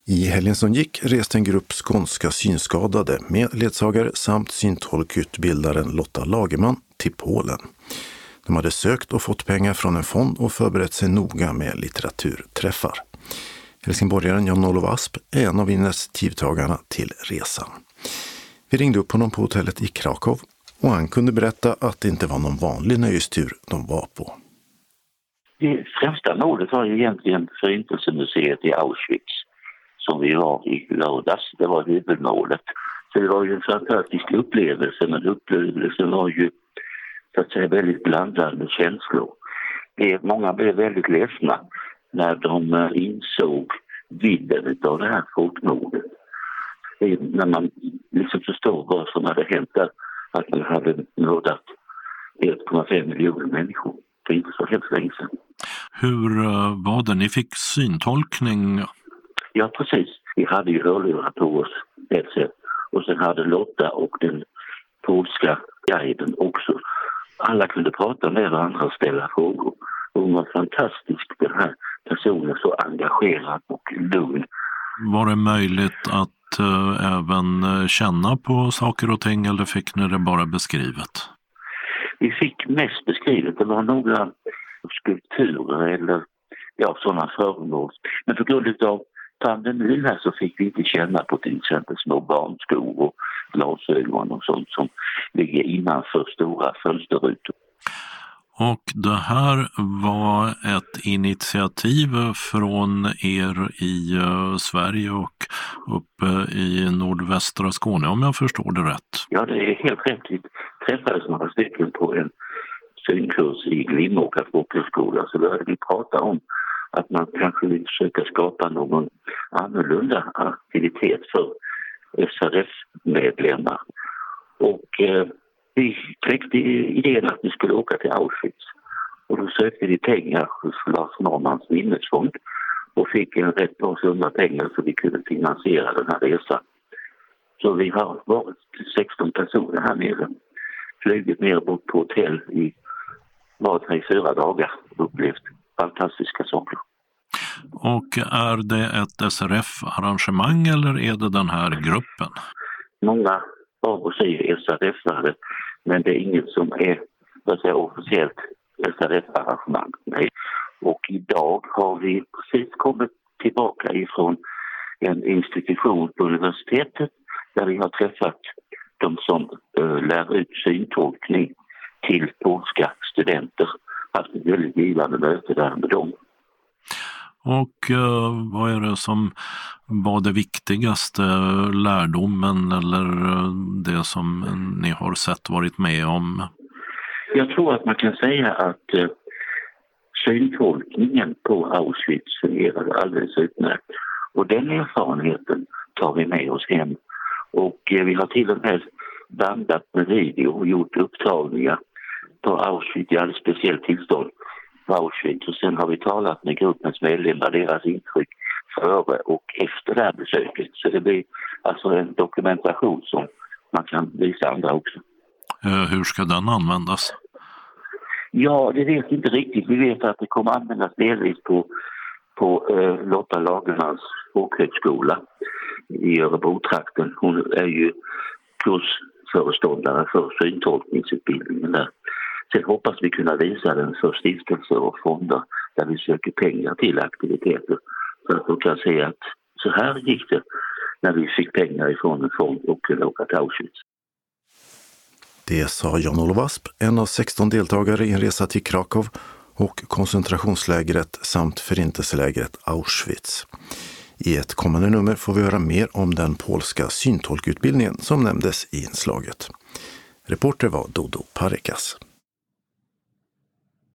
I helgen som gick reste en grupp skånska synskadade med ledsagare samt syntolkutbildaren Lotta Lagerman till Polen. De hade sökt och fått pengar från en fond och förberett sig noga med litteraturträffar. Helsingborgaren Jan-Olof Asp är en av initiativtagarna till resan. Vi ringde upp honom på hotellet i Krakow och han kunde berätta att det inte var någon vanlig nöjestur de var på. Det främsta målet var egentligen Förintelsemuseet i Auschwitz som vi var i lördags. Det var huvudmålet. Så det var ju en fantastisk upplevelse, men upplevelsen var ju så att säga väldigt blandad med känslor. Många blev väldigt ledsna när de insåg vidden av det här folkmordet. När man liksom förstår vad som hade hänt där, att man hade mördat 1,5 miljoner människor. Det är inte så hemskt länge sedan. Hur var det? Ni fick syntolkning? Ja, precis. Vi hade ju hörlurar på oss ett sätt. Och sen hade Lotta och den polska guiden också. Alla kunde prata med varandra och ställa frågor. Och hon var fantastisk, den här personen, så engagerad och lugn. Var det möjligt att även känna på saker och ting, eller fick ni det bara beskrivet? Vi fick mest beskrivet. Det var några skulpturer eller sådana föremål. Men på grund av pandemin här så fick vi inte känna på till exempel små barnskor och glasögon och sånt som ligger innanför stora fönsterrutor. Och det här var ett initiativ från er i Sverige och uppe i nordvästra Skåne, om jag förstår det rätt. Ja, det är helt rätt. Vi träffades några stycken på en synkurs i Glimåkra folkhögskola, så började vi prata om att man kanske vill försöka skapa någon annorlunda aktivitet för SRF-medlemmar. Och vi kläckte idén att vi skulle åka till Auschwitz. Och då sökte vi pengar hos Lars Norrmans minnesfond och fick en rätt bra summa pengar så vi kunde finansiera den här resan. Så vi har varit 16 personer här nere. Flugit ner bort på hotell i 4 dagar och upplevt fantastiska saker. Och är det ett SRF-arrangemang eller är det den här gruppen? Många av oss är SRF-are, men det är inget som är officiellt SRF-arrangemang. Nej. Och idag har vi precis kommit tillbaka ifrån en institution på universitetet där vi har träffat de som lär ut syntolkning till polska studenter. Haft ett väldigt givande möte där med dem. Och vad är det som var det viktigaste lärdomen eller det som ni har sett varit med om? Jag tror att man kan säga att syntolkningen på Auschwitz fungerade alldeles utmärkt. Och den erfarenheten tar vi med oss hem. Och vi har till och med bandat med video och gjort upptagningar på Auschwitz i alldeles speciellt tillstånd på Auschwitz. Och sen har vi talat med gruppens medlemmar, deras intryck före och efter det här besöket. Så det blir alltså en dokumentation som man kan visa andra också. Hur ska den användas? Ja, det vet inte riktigt. Vi vet att det kommer användas delvis på Lotta Lagermans folkhögskola i Örebro-trakten. Hon är ju kursföreståndare för syntolkningsutbildningen där. Sen hoppas vi kunna visa den för stiftelser och fonder där vi söker pengar till aktiviteter. Så att de kan se att så här gick det när vi fick pengar ifrån en fond och kunde åka till Auschwitz. Det sa Jan-Olof Asp, en av 16 deltagare i en resa till Krakow och koncentrationslägret samt förintelselägret Auschwitz. I ett kommande nummer får vi höra mer om den polska syntolkutbildningen som nämndes i inslaget. Reporter var Dodo Parekas.